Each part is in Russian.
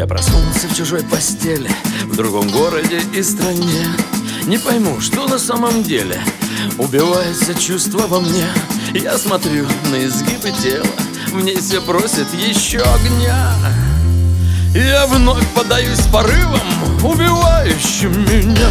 Я проснулся в чужой постели, в другом городе и стране. Не пойму, что на самом деле убивается чувство во мне. Я смотрю на изгибы тела, в ней все просят еще огня. Я вновь подаюсь порывом, убивающим меня.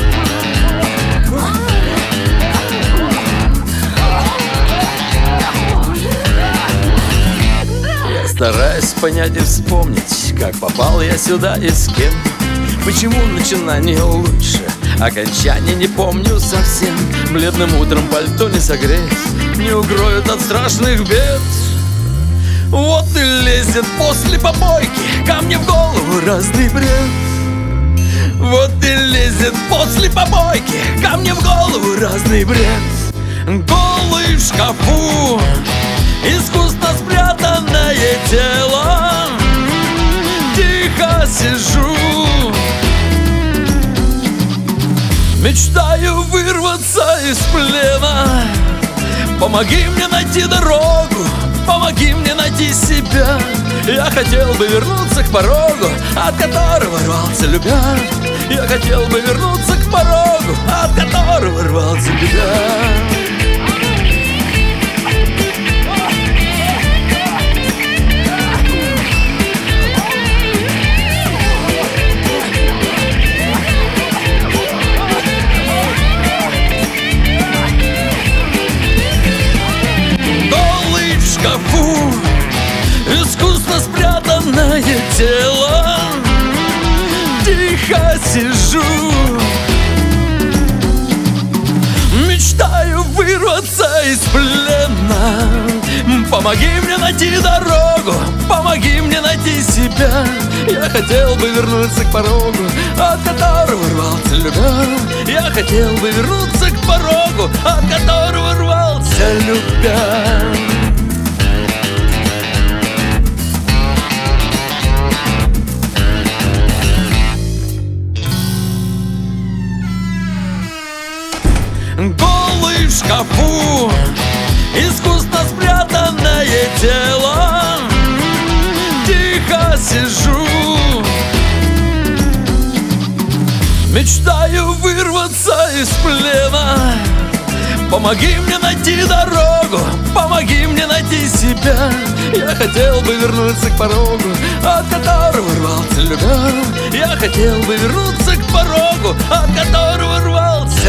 Я стараюсь понять и вспомнить, как попал я сюда и с кем. Почему начинание лучше, окончание не помню совсем. Бледным утром пальто не согреть, не укроют от страшных бед. Вот и лезет после попойки ко мне в голову разный бред. Вот и лезет после попойки ко мне в голову разный бред. Голый в шкафу, искусно спрятанное тело. Тихо сижу, мечтаю вырваться из плена. Помоги мне найти дорогу, помоги мне найти себя. Я хотел бы вернуться к порогу, от которого рвался любя. Я хотел бы вернуться к порогу, от которого рвался любя. Искусно спрятанное тело. Тихо сижу, мечтаю вырваться из плена. Помоги мне найти дорогу, помоги мне найти себя. Я хотел бы вернуться к порогу, от которого рвался любя. Я хотел бы вернуться к порогу, от которого рвался любя. Голый в шкафу, искусно спрятанное тело. Тихо сижу, мечтаю вырваться из плена. Помоги мне найти дорогу, помоги мне найти себя. Я хотел бы вернуться к порогу, от которого рвался любя. Я хотел бы вернуться к порогу, от которого рвался